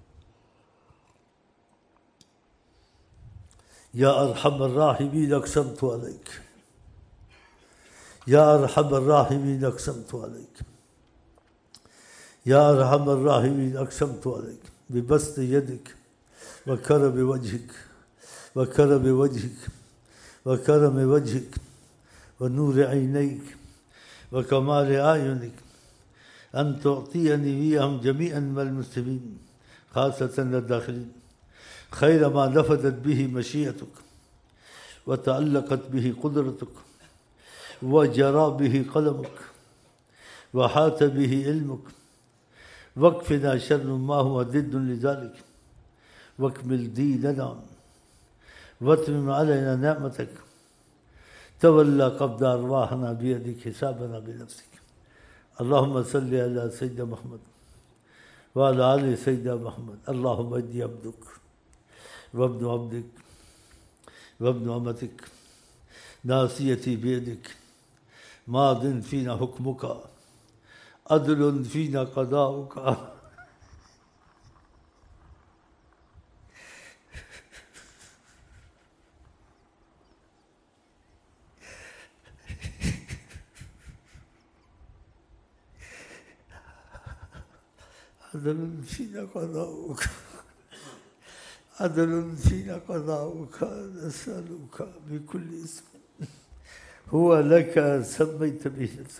يا أرحم الراحمين أقسمت عليك، يا أرحم الراحمين أقسمت عليك، يا أرحم الراحمين أقسمت عليك ببسط يدك وكرم وجهك وكرم وجهك وكرم وجهك ونور عينيك وكمال أعينك أن تعطيني وياهم جميعا من المسلمين خاصة الداخلين خير ما نفذت به مشيئتك وتعلقت به قدرتك وجرى به قلمك وحات به علمك. واكفنا شر ما هو ضد لذلك واكمل ديننا واتمم علينا نعمتك. تولى قبض أرواحنا بيدك حسابنا بنفسك. اللهم صل على سيدنا محمد وعلى آل سيدنا محمد. اللهم إني عبدك وابن عبدك وابن أمتك ناصيتي بيدك ماض فينا حكمك عدل فينا قضاؤك عدل فينا قضاؤك عدل فينا قضاؤك. نسألك بكل اسم هو لك سميت به نفسك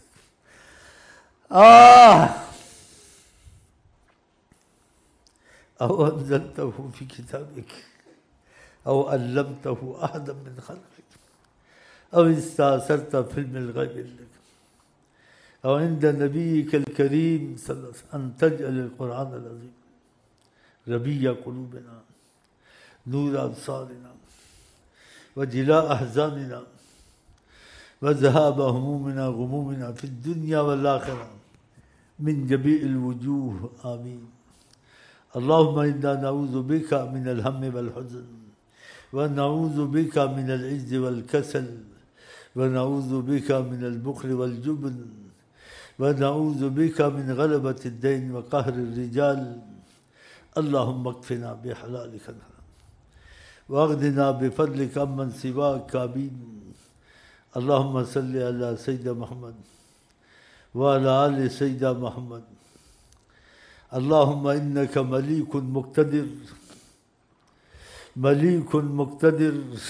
أو أنزلته في كتابك أو علمته أحدا من خلقك أو استأثرت في علم الغيب لك أو عند نبيك الكريم صلى الله عليه وسلم أن تجعل القرآن العظيم ربيع قلوبنا نور أبصارنا وجلاء أحزاننا وذهاب همومنا غمومنا في الدنيا والآخرة من جميع الوجوه آمين. اللهم إنا نعوذ بك من الهم والحزن ونعوذ بك من العجز والكسل ونعوذ بك من البخل والجبن ونعوذ بك من غلبة الدين وقهر الرجال. اللهم اكفنا بحلالك الحرام واغننا بفضلك عمن سواك آمين. اللهم صل على سيدنا محمد وعلى آل سيدنا محمد. اللهم إنك مليك مقتدر مليك مقتدر.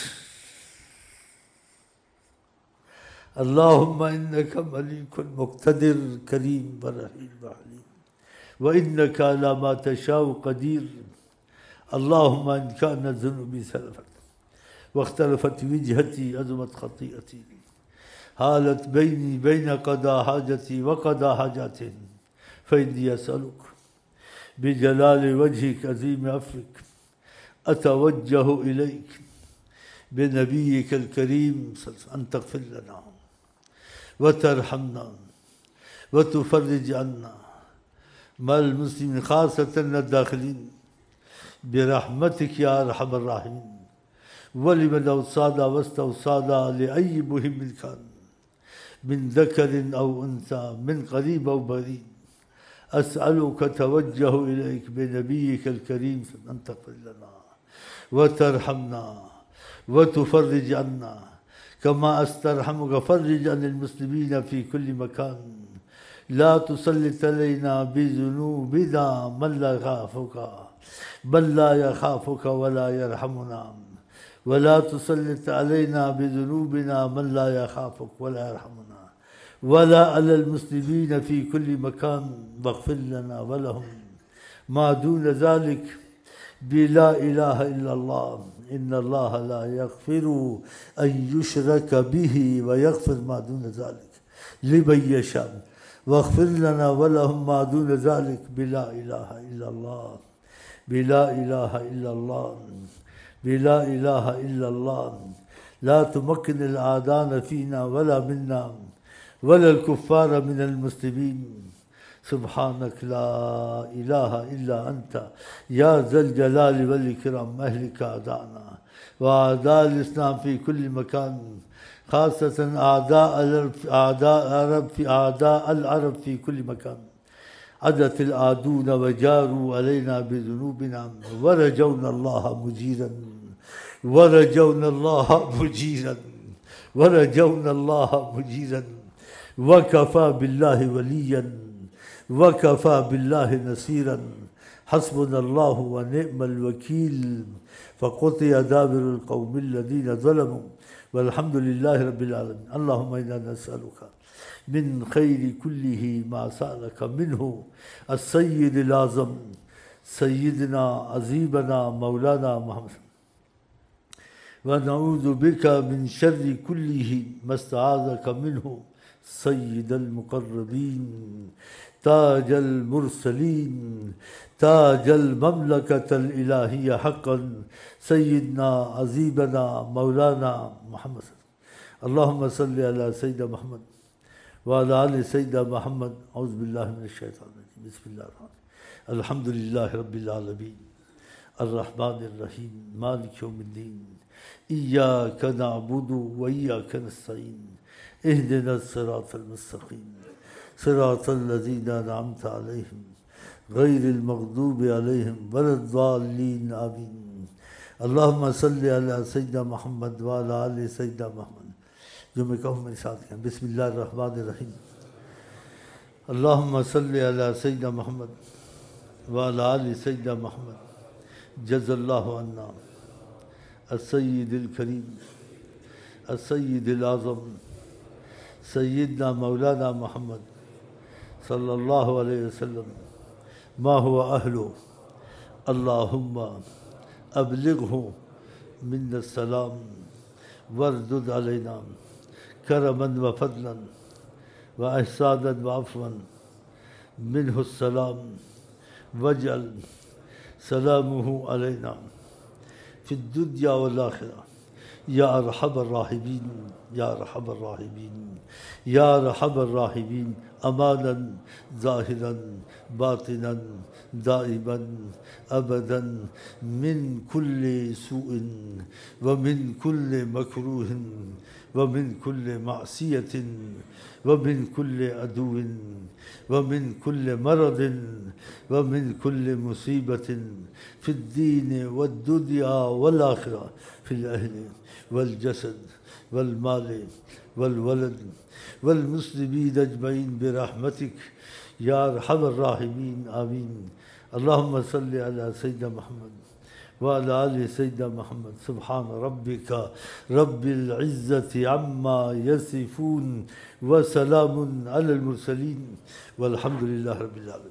اللهم إنك مليك مقتدر كريم ورحيم وحليم وإنك على ما تشاء قدير. اللهم إن كانت ذنوبي سلفت واختلفت وجهتي عظمت خطيئتي حالت بيني بين قضاء حاجتي وقضاء حاجاتهم فإني أسألك بجلال وجهك عظيم عفوك أتوجه إليك بنبيك الكريم أن تغفر لنا وترحمنا وتفرج عنا مع المسلمين خاصة الداخلين برحمتك يا أرحم الراحمين. ولمن أوصانا واستوصانا لأي مهم كان من ذكر أو أنثى من قريب أو بعيد أسألك توجه إليك بنبيك الكريم أن تغفر لنا وترحمنا وتفرج عنا كما أسترحمك. فرج عن المسلمين في كل مكان. لا تسلط علينا بذنوبنا من لا يخافك ولا يرحمنا ولا تسلط علينا بذنوبنا من لا يخافك ولا يرحمنا ولا على المسلمين في كل مكان. واغفر لنا ولهم ما دون ذلك بلا إله إلا الله. إن الله لا يغفر أن يشرك به ويغفر ما دون ذلك لمن يشاء. واغفر لنا ولهم ما دون ذلك بلا إله إلا الله بلا إله إلا الله بلا إله إلا الله. لا تمكن الأعداء فينا ولا منا ولا الكفار من المسلمين. سبحانك لا إله إلا أنت يا ذا الجلال والإكرام. أهلك أعداءنا وأعداء الإسلام في كل مكان خاصة أعداء العرب في كل مكان. عدت العادون وجاروا علينا بذنوبنا ورجونا الله مجيرا ورجونا الله مجيرا ورجونا الله مجيرا. وكفى بالله وليا وكفى بالله نصيرا. حسبنا الله ونعم الوكيل. فقطع دابر القوم الذين ظلموا والحمد لله رب العالمين. اللهم إنا نسألك من خير كله ما سألك منه السيد الأعظم سيدنا عظيمنا مولانا محمد ونعوذ بك من شر كله ما استعاذك منه سيد المقربين تاج المرسلين تاج المملكة الإلهية حقا سيدنا عظيمنا مولانا محمد. اللهم صل على سيدنا محمد وعلى آل سيدنا محمد. أعوذ بالله من الشيطان الرجيم. بسم الله الرحمن الرحيم. الحمد لله رب العالمين الرحمن الرحيم مالك يوم الدين. إياك نعبد وإياك نستعين. اهدنا الصراط المستقيم صراط الذين أنعمت عليهم غير المغضوب عليهم ولا الضالين آمين. اللهم صل على سيدنا محمد وعلى آل سيدنا محمد. جو میں کہوں میرے ساتھ کہیں بسم اللہ الرحمن الرحیم. اللهم صل على سيدنا محمد وعلى آل سيدنا محمد. جزا الله عنا السيد الكريم السيد الأعظم سيدنا مولانا محمد صلى الله عليه وسلم ما هو أهله. اللهم أبلغه منا السلام واردد علينا كرما وفضلا وإحسانا وعفوا منه السلام واجعل سلامه علينا في الدنيا والآخرة يا أرحم الراحمين يا أرحم الراحمين يا أرحم الراحمين أمانا ظاهرا باطنا دائما أبدا من كل سوء ومن كل مكروه ومن كل معصية ومن كل عدو ومن كل مرض ومن كل مصيبة في الدين والدنيا والآخرة في الأهل والجسد والمال والولد والمسلمين أجمعين برحمتك يا أرحم الراحمين آمين. اللهم صل على سيدنا محمد وعلى آل سيدنا محمد. سبحان ربك رب العزة عما يصفون وسلام على المرسلين والحمد لله رب العالمين.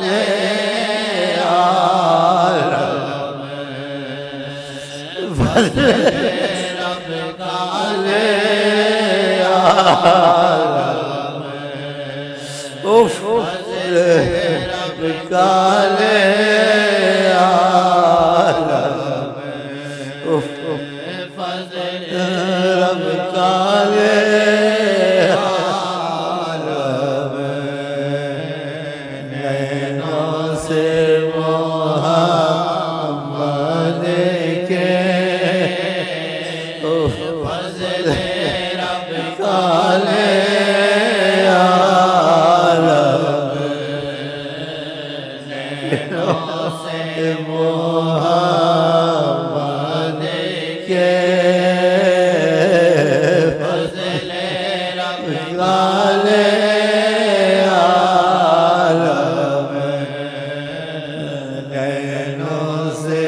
عالم فضل رب کالے عالم اوف فضل رب کالے عالم اوف فضل رب کالے عالم نینوں سے محمد کے اوف فضل رب کالے عالم نینوں سے محمد کے فضل رب کالے عالم نینوں سے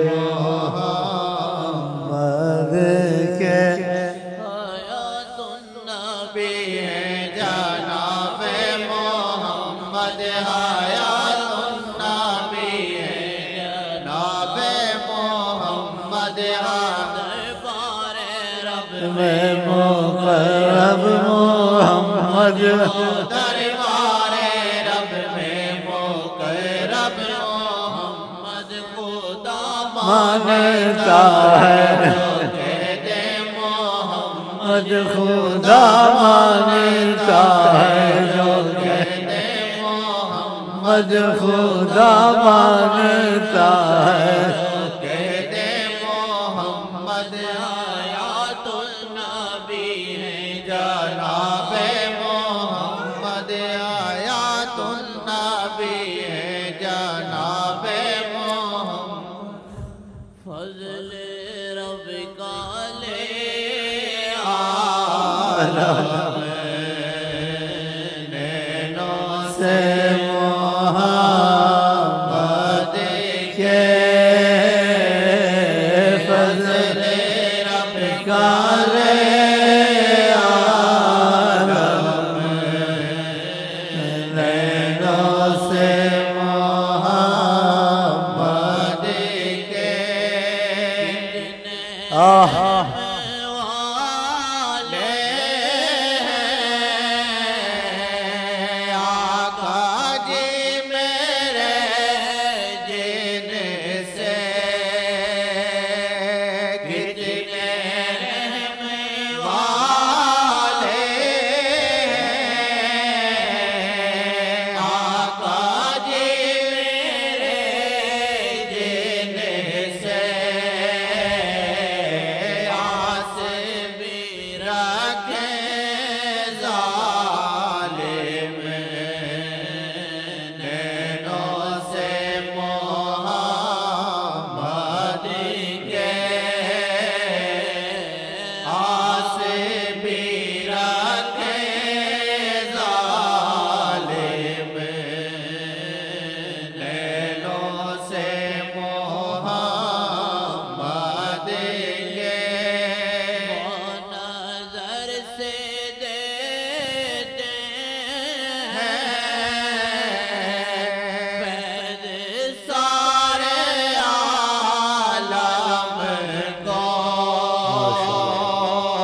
محمد کے حیات النبی ہے جناب محمد حیات النبی ہے جناب محمد دربار رب میں مقرب محمد دربار رب میں مقرب محمد خدا مانتا ہے کہتے محمد محمد خدا مانتا ہے جو کہتے محمد محمد خدا مانتا ہے کہتے محمد حیات النبی ہے جناب محمد حیات النبی ہے جناب محمد فضل رب کالے عالم نینوں سے محمد کے فضل رب کالے عالم نینوں سے محمد کے آہا والے آقا جی میرے جن سے کتنے رحم والے آقا جی میرے جن سے آس بھی رکھیں ظالم نینوں سے محمد کے آس بھی رکھیں ظالم نینوں سے محمد کے نظر سے دیتے ہیں فیض سارے عالم کو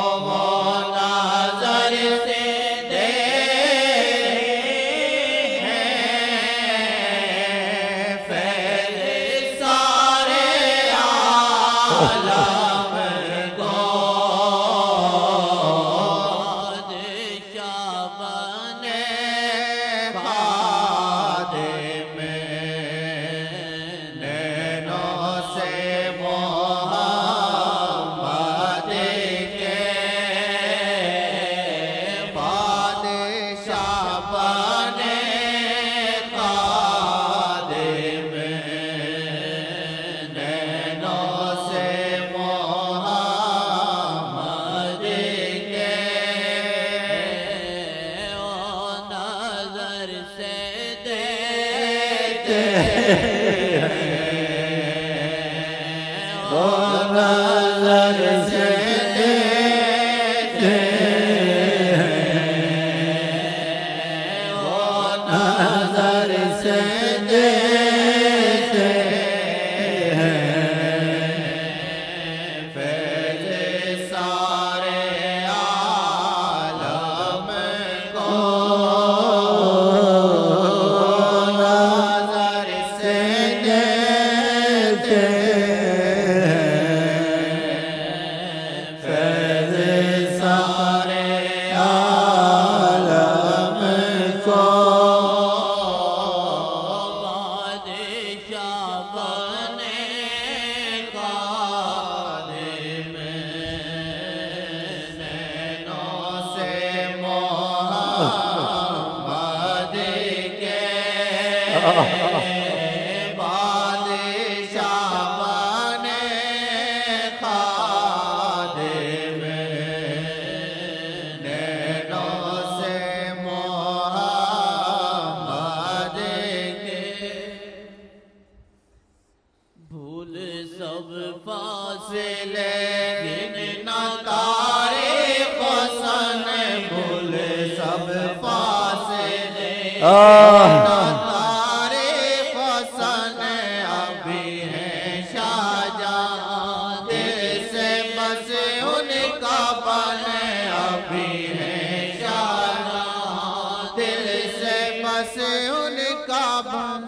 तारीफ हसन अभी है शाहजहां दिल से बस उनका बन अभी है शाहजहां दिल से बस उनका बन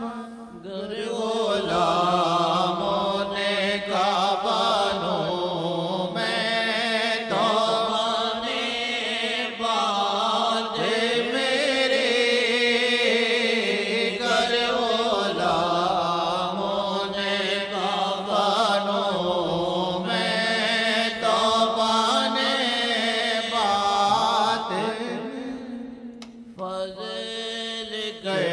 गुलामों ने का बनूं मैं तो बने बात मेरे कर गुलामों ने का बनूं मैं तो बने बात फजल कर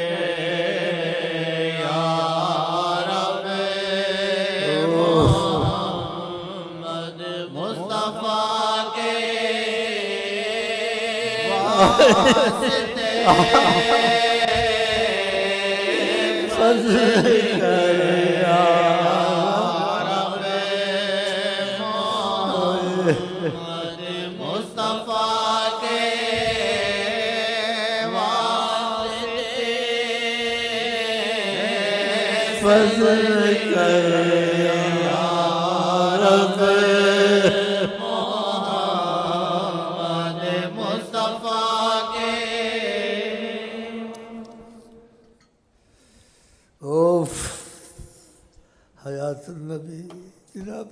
नबी जनाब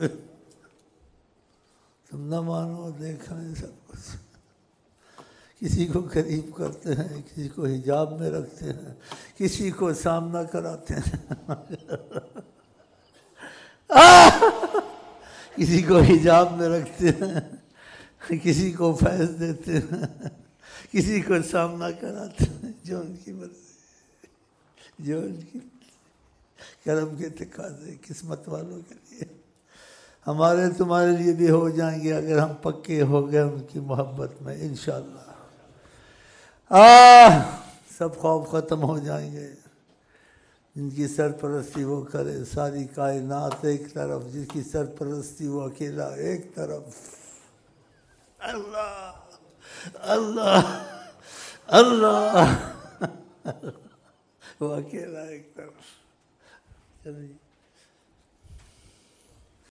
तुम न मानो देखा है सब कुछ किसी को करीब करते हैं किसी को हिजाब में रखते हैं किसी को सामना कराते हैं किसी को हिजाब में रखते हैं किसी को फैज देते हैं किसी को सामना कराते हैं जो उनकी मर्जी जो उनकी करम के तकाज़े किस्मत वालों के लिए हमारे तुम्हारे लिए भी हो जाएंगे अगर हम पक्के हो गए उनकी मोहब्बत में इंशाअल्लाह। सब खौफ ख़त्म हो जाएंगे जिनकी सरपरस्ती वो करे सारी कायनात एक तरफ जिसकी सरपरस्ती वो अकेला एक तरफ अल्लाह अल्लाह अल्लाह वो अकेला एक तरफ चलिए।